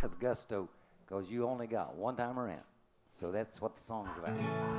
with gusto, because you only got one time around. So that's what the song's about.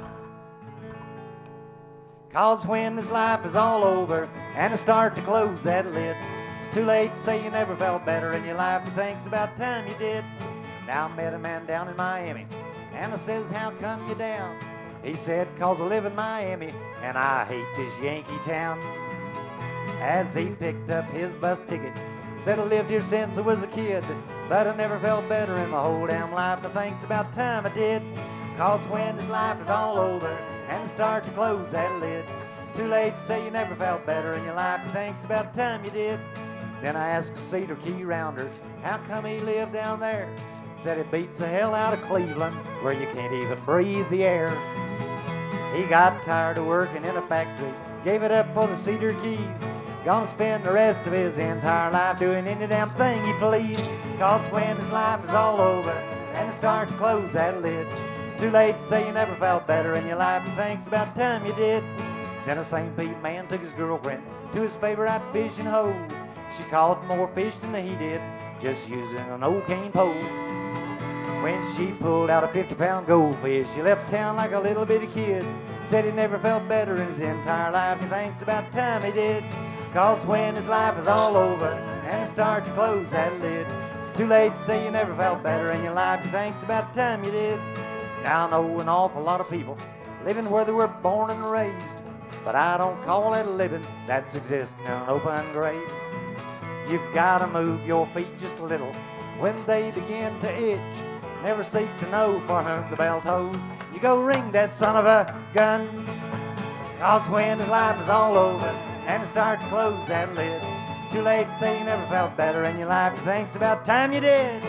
Cause when this life is all over and it start to close that lid, it's too late to say you never felt better in your life. You think it's about time you did. Now I met a man down in Miami, and I says, how come you down? He said, cause I live in Miami, and I hate this Yankee town. As he picked up his bus ticket, said I lived here since I was a kid, but I never felt better in my whole damn life. I think it's about time I did. Cause when this life is all over and start to close that lid, it's too late to say you never felt better in your life. I think it's about time you did. Then I asked a Cedar Key rounder, how come he lived down there? Said it beats the hell out of Cleveland, where you can't even breathe the air. He got tired of working in a factory, gave it up for the Cedar Keys. Gonna spend the rest of his entire life doing any damn thing he please. Cause when his life is all over and it starts to close that lid, it's too late to say you never felt better in your life. And thinks about time you did. Then a St. Pete man took his girlfriend to his favorite fishing hole. She caught more fish than he did, just using an old cane pole. When she pulled out a 50-pound goldfish, she left town like a little bitty kid. Said he never felt better in his entire life. He thinks about time he did. Cause when his life is all over and it starts to close that lid, it's too late to say you never felt better in your life. He thinks about time you did. Now I know an awful lot of people living where they were born and raised, but I don't call it a living, that's existing in an open grave. You've gotta move your feet just a little when they begin to itch. Never seek to know for whom the bell tolls. You go ring that son of a gun. Cause when his life is all over and it starts to close that lid, it's too late to say you never felt better in your life. You think it's about time you did.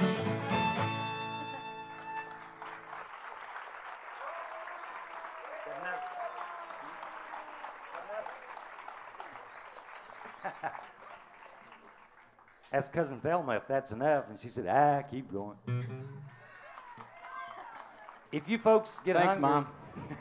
Asked Cousin Thelma if that's enough, and she said, keep going. If you folks get Thanks, hungry, Mom.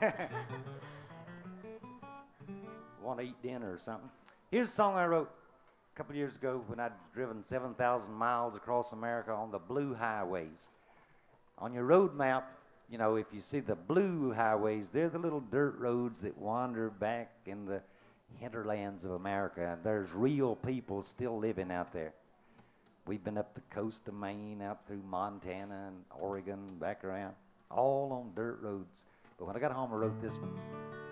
want to eat dinner or something, here's a song I wrote a couple of years ago when I'd driven 7,000 miles across America on the blue highways. On your road map, you know, if you see the blue highways, they're the little dirt roads that wander back in the hinterlands of America, and there's real people still living out there. We've been up the coast of Maine, out through Montana and Oregon, back around, all on dirt roads. But when I got home, I wrote this one.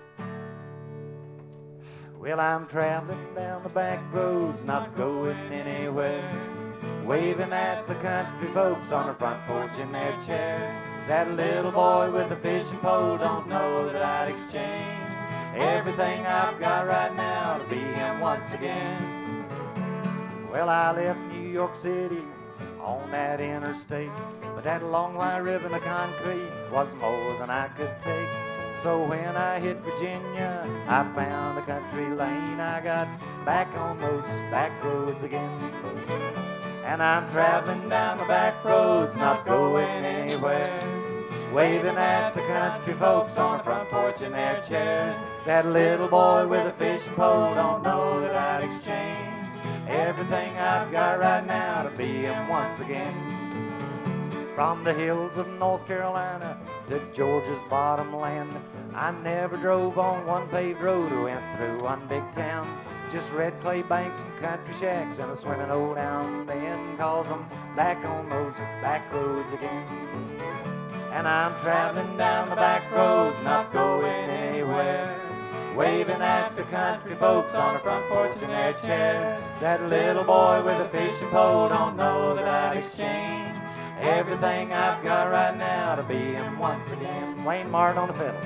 Well, I'm traveling down the back roads, not going anywhere, waving at the country folks on the front porch in their chairs. That little boy with the fishing pole don't know that I'd exchange everything I've got right now to be him once again. Well, I left New York City on that interstate, but that long white ribbon of concrete was more than I could take. So when I hit Virginia, I found a country lane. I got back on those back roads again. And I'm traveling down the back roads, not going anywhere, waving at the country folks on the front porch in their chairs. That little boy with a fishing pole don't know that I'd exchange everything I've got right now to be him once again. From the hills of North Carolina to Georgia's bottom land, I never drove on one paved road or went through one big town. Just red clay banks and country shacks and a swimming hole down then, cause I'm back on those back roads again. And I'm traveling down the back roads, not going anywhere, waving at the country folks on the front porch in their chairs. That little boy with a fishing pole don't know that I'd exchange everything I've got right now to be him once again. Wayne Martin on the fiddle.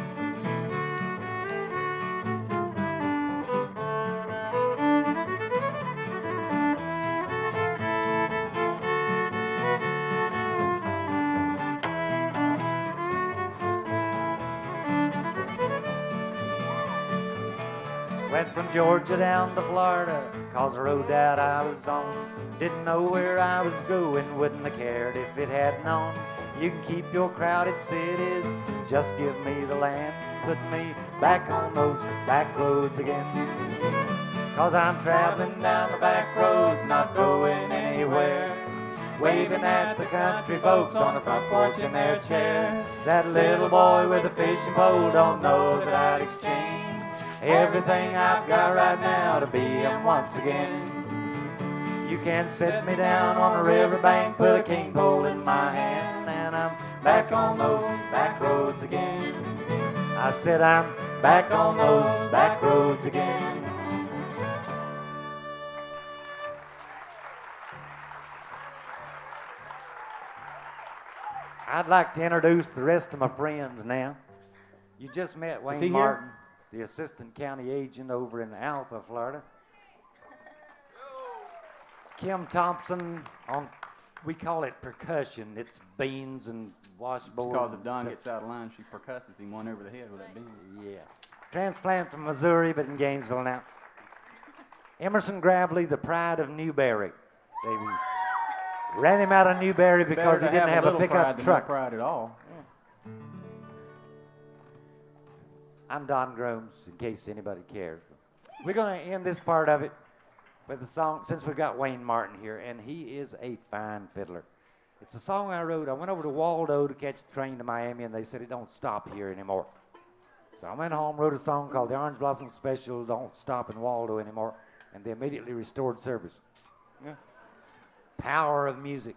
Went from Georgia down to Florida, cause the road that I was on, didn't know where I was going, wouldn't have cared if it had known. You can keep your crowded cities, just give me the land, put me back on those back roads again. Cause I'm traveling down the back roads, not going anywhere, waving at the country folks on the front porch in their chair. That little boy with a fishing pole don't know that I'd exchange everything I've got right now to be him once again. You can't set me down on a riverbank, put a cane pole in my hand, and I'm back on those back roads again. I said I'm back on those back roads again. I'd like to introduce the rest of my friends now. You just met Wayne Martin, the assistant county agent over in Alpha, Florida. Kim Thompson on, we call it percussion. It's beans and washboard. Because if Don gets out of line, she percusses him one over the head with that bean. Yeah. Transplant from Missouri, but in Gainesville now. Emerson Grabley, the pride of Newberry. They ran him out of Newberry because he didn't have a pickup truck. No pride at all. Yeah. I'm Don Gromes, in case anybody cares. We're going to end this part of it with a song, since we've got Wayne Martin here, and he is a fine fiddler. It's a song I wrote. I went over to Waldo to catch the train to Miami, and they said it don't stop here anymore. So I went home, wrote a song called The Orange Blossom Special, Don't Stop in Waldo Anymore, and they immediately restored service. Yeah. Power of music.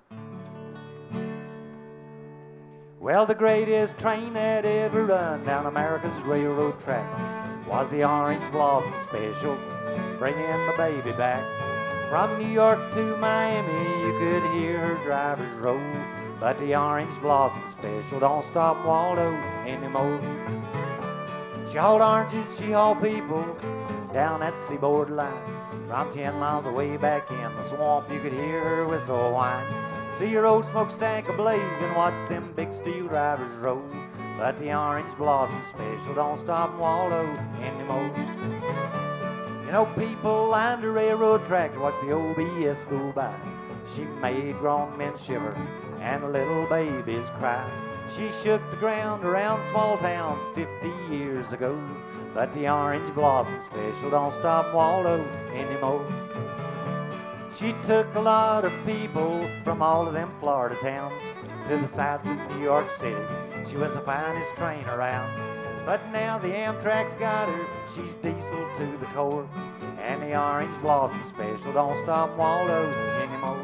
Well, the greatest train that ever run down America's railroad track was the Orange Blossom Special, bringing the baby back. From New York to Miami, you could hear her drivers roll, but the Orange Blossom Special don't stop Waldo anymore. She hauled oranges, she hauled people down that seaboard line. From 10 miles away back in the swamp, you could hear her whistle whine. See your old smokestack ablaze and watch them big steel drivers roll, but the Orange Blossom Special don't stop Waldo anymore. You know, people lined the railroad track to watch the OBS go by. She made grown men shiver and little babies cry. She shook the ground around small towns 50 years ago, but the Orange Blossom Special don't stop Waldo anymore. She took a lot of people from all of them Florida towns to the sights of New York City. She was the finest train around, but now the Amtrak's got her. She's diesel to the core, and the Orange Blossom Special don't stop Waldo anymore.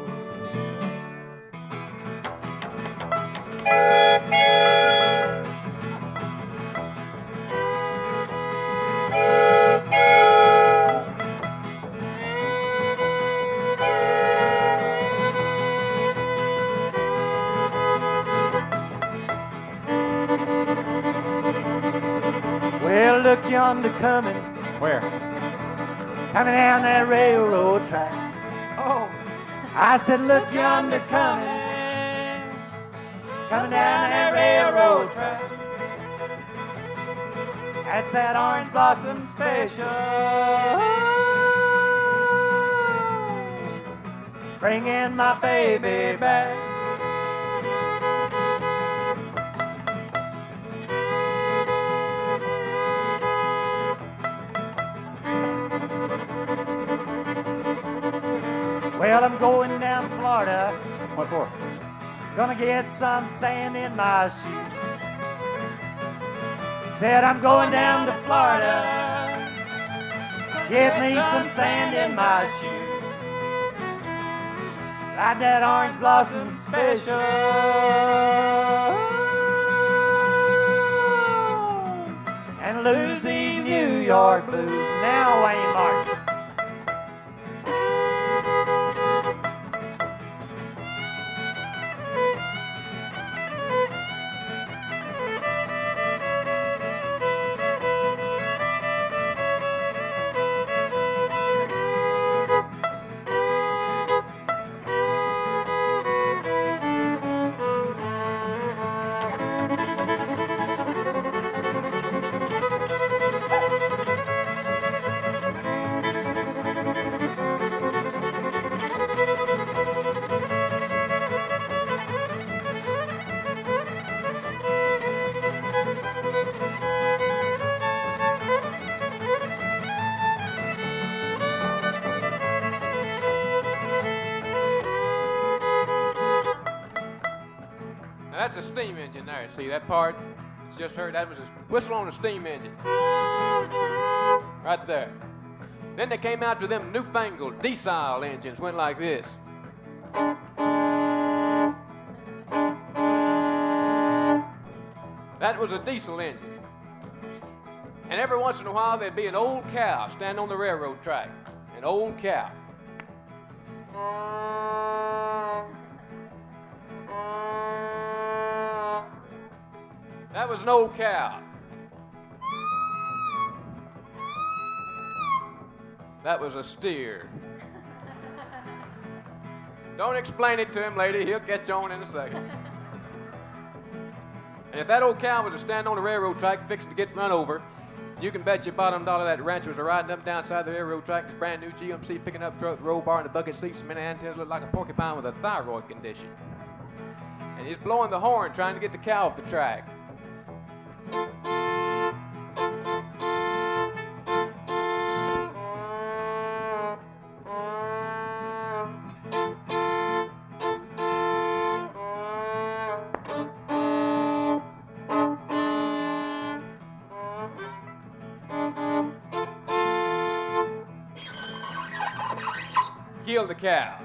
Well, look yonder coming. Where? Coming down that railroad track. Oh. I said, look yonder coming. Coming down that railroad track. That's that Orange Blossom Special. Bringing my baby back. Well, I'm going down to Florida. What for? Gonna get some sand in my shoes. Said I'm going down to Florida. Get me some sand in my shoes. Like that Orange Blossom Special. And lose these New York blues. Now, Wayne Martin. That's a steam engine there. See that part? It's just heard. That was a whistle on a steam engine. Right there. Then they came out with them newfangled diesel engines. Went like this. That was a diesel engine. And every once in a while there'd be an old cow standing on the railroad track. An old cow. That was an old cow. That was a steer. Don't explain it to him, lady. He'll get you on in a second. And if that old cow was to stand on the railroad track fixing to get run over, you can bet your bottom dollar that rancher was riding up downside the railroad track, this brand new GMC picking up truck, roll bar, and the bucket seats, and many antennas look like a porcupine with a thyroid condition. And he's blowing the horn trying to get the cow off the track. Kill the cow.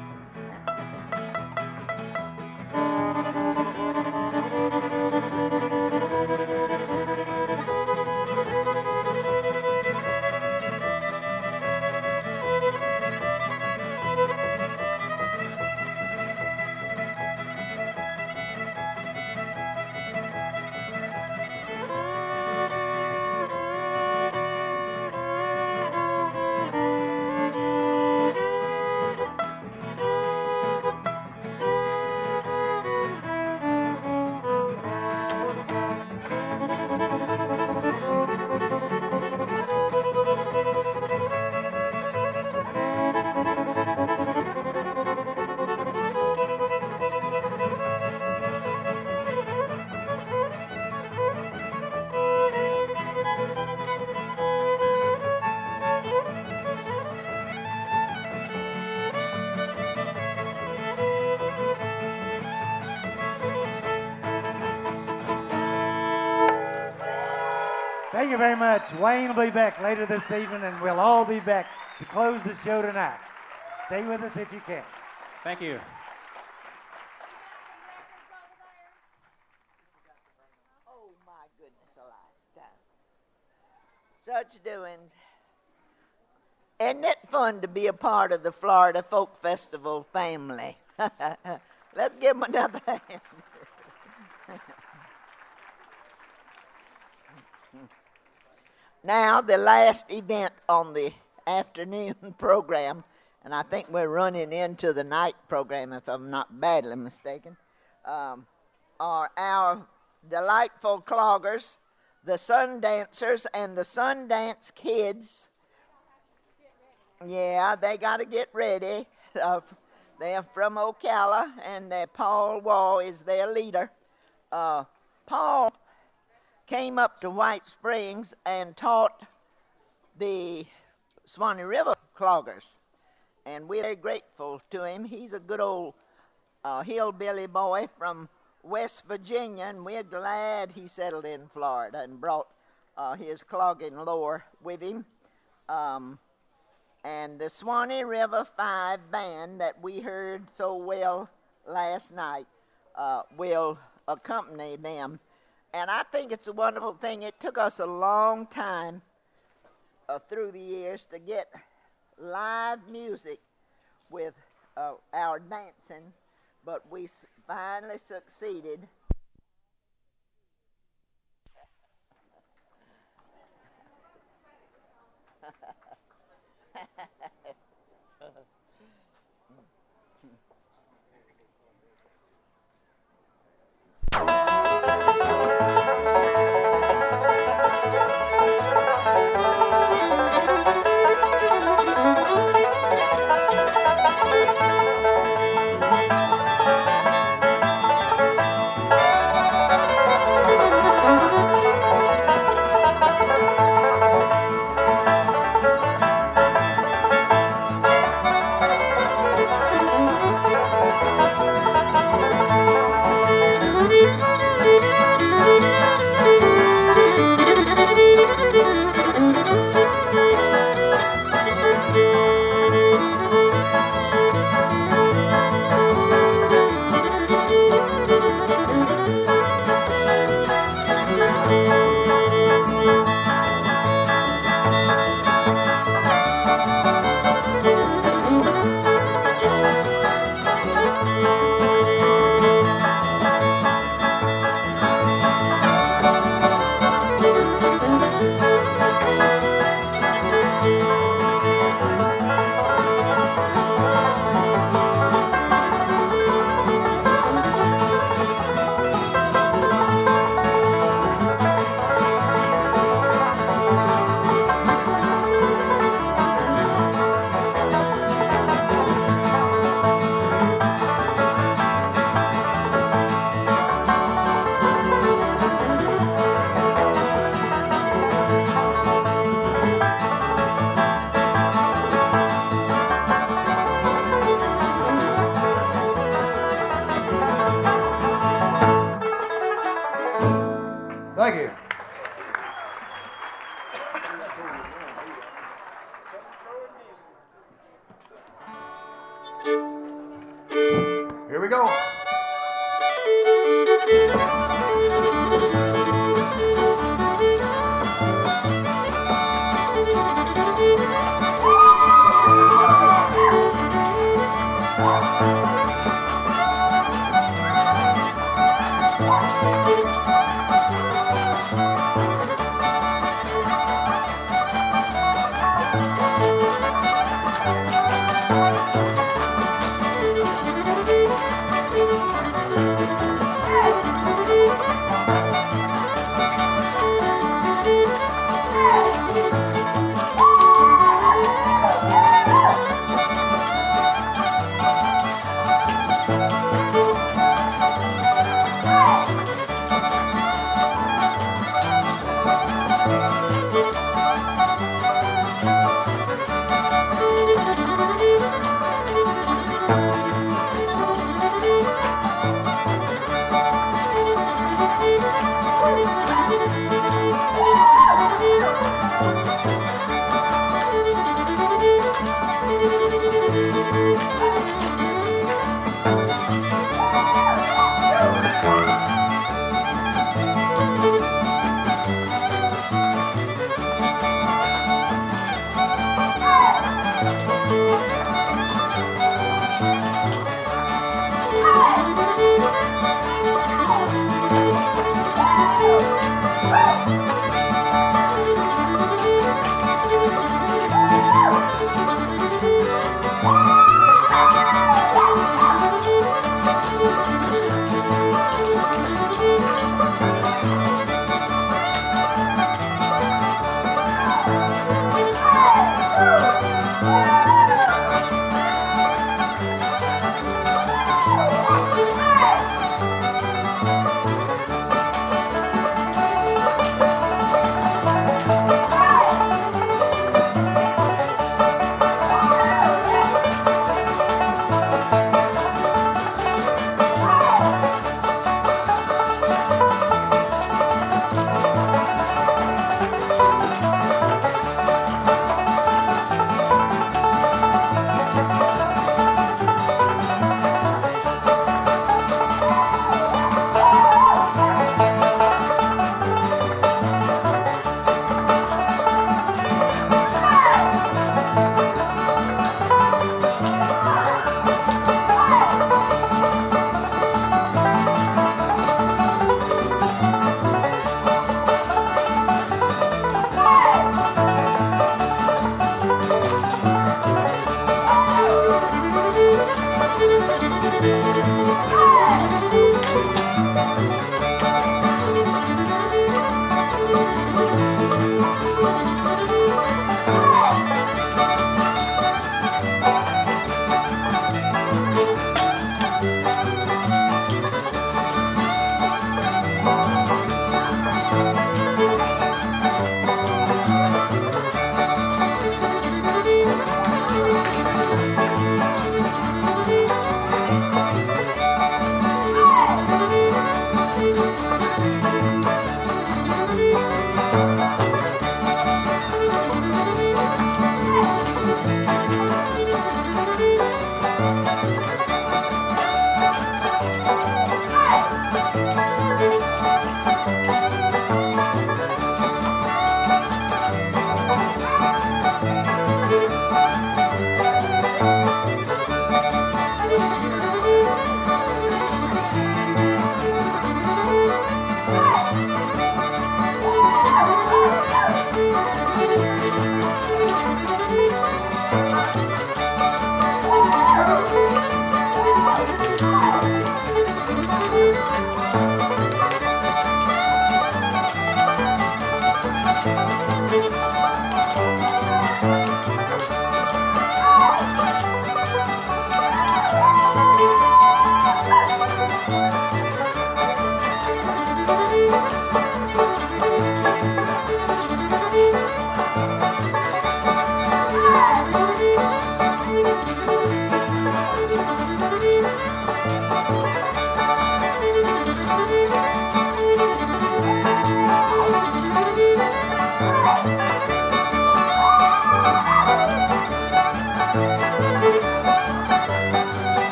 Thank you very much. Wayne will be back later this evening, and we'll all be back to close the show tonight. Stay with us if you can. Thank you. Oh, my goodness alive. Such doings. Isn't it fun to be a part of the Florida Folk Festival family? Let's give them another hand. Now, the last event on the afternoon program, and I think we're running into the night program if I'm not badly mistaken, are our delightful cloggers, the Sun Dancers, and the Sundance Kids. Yeah, they got to get ready. They're from Ocala, and Paul Wall is their leader. Paul came up to White Springs and taught the Swanee River cloggers. And we're very grateful to him. He's a good old hillbilly boy from West Virginia, and we're glad he settled in Florida and brought his clogging lore with him. And the Swanee River 5 band that we heard so well last night will accompany them. And I think it's a wonderful thing. It took us a long time through the years to get live music with our dancing, but we finally succeeded. Here we go.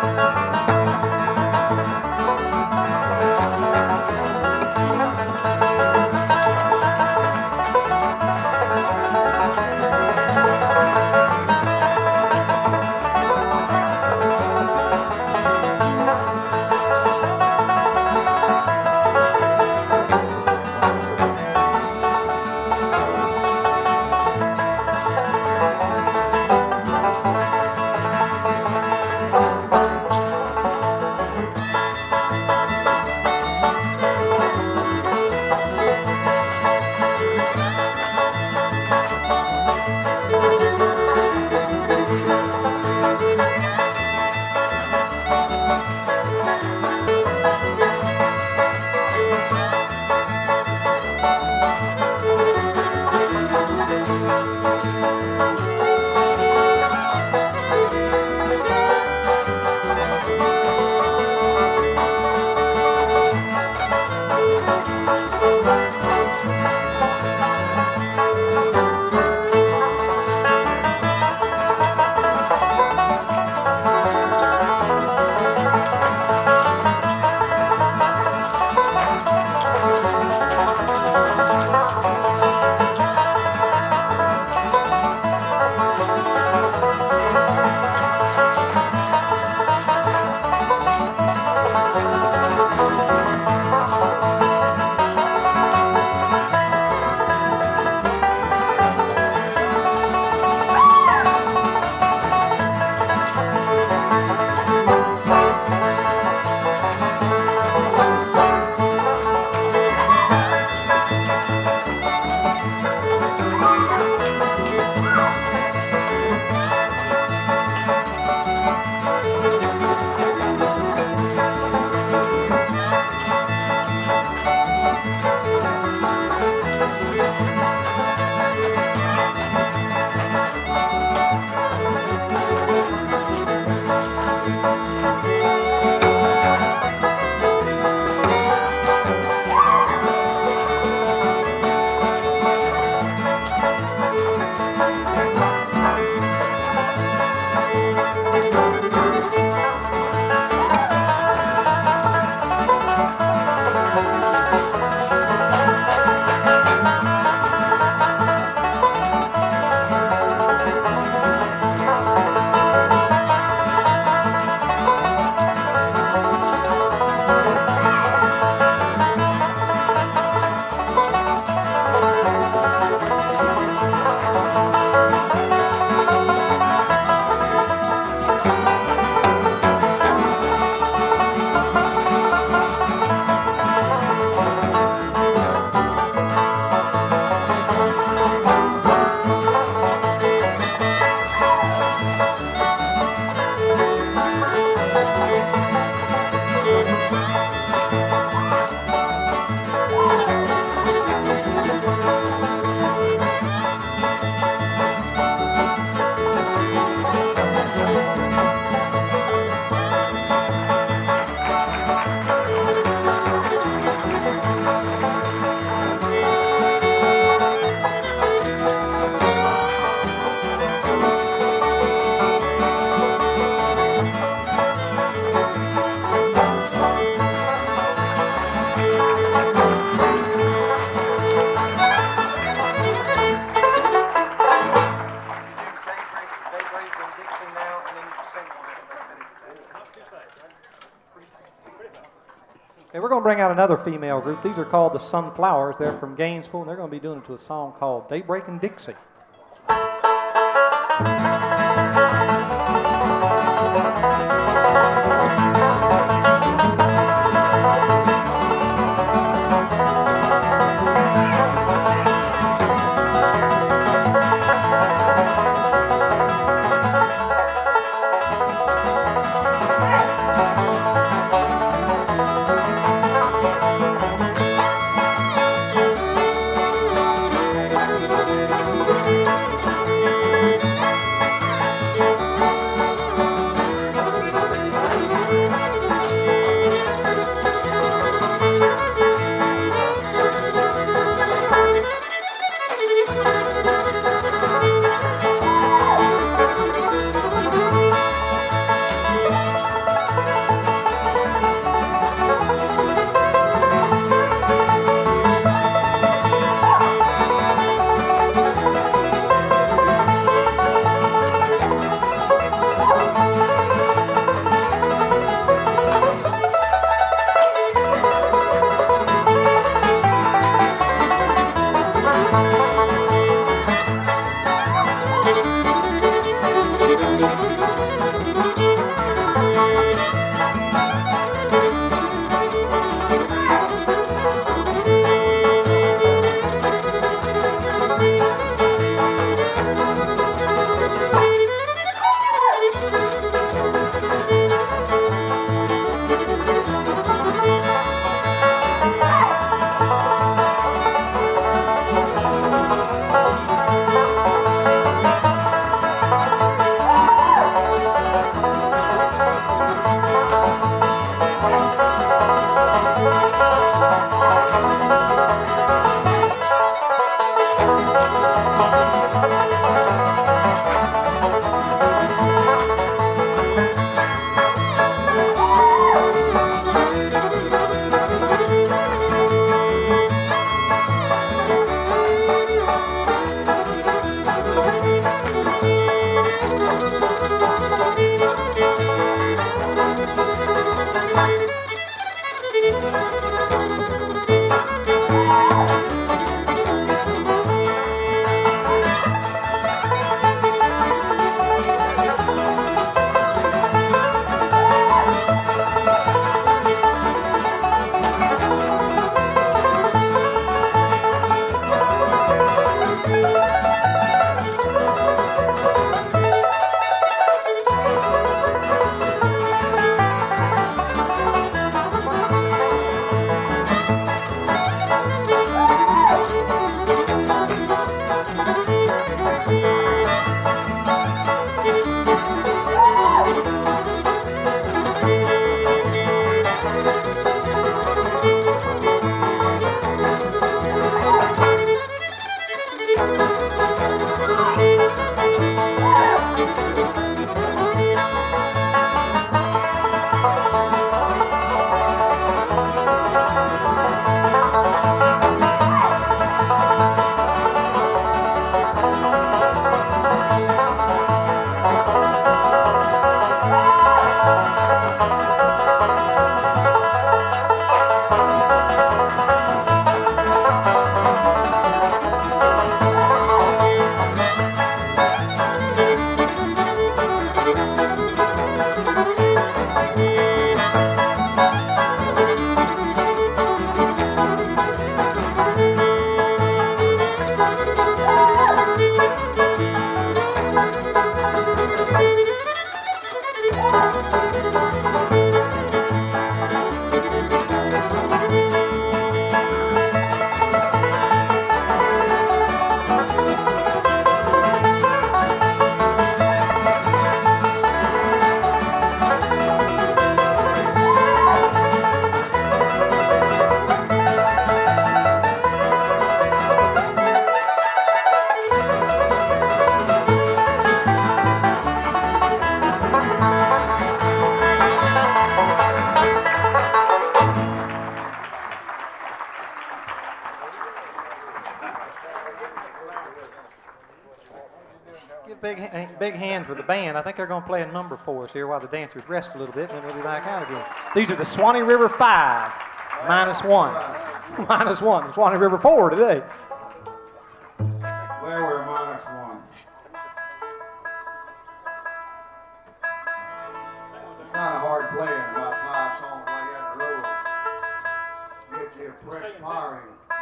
Okay, we're going to bring out another female group. These are called the Sunflowers. They're from Gainesville, and they're going to be doing it to a song called Daybreak in Dixie. Give big hand for the band. I think they're going to play a number for us here while the dancers rest a little bit, and then we'll be back out again. These are the Swanee River 5, -1. -1. The Swanee River 4 today. Well, we're -1. It's kind of hard playing about 5 songs like that in a row. Get you perspiring.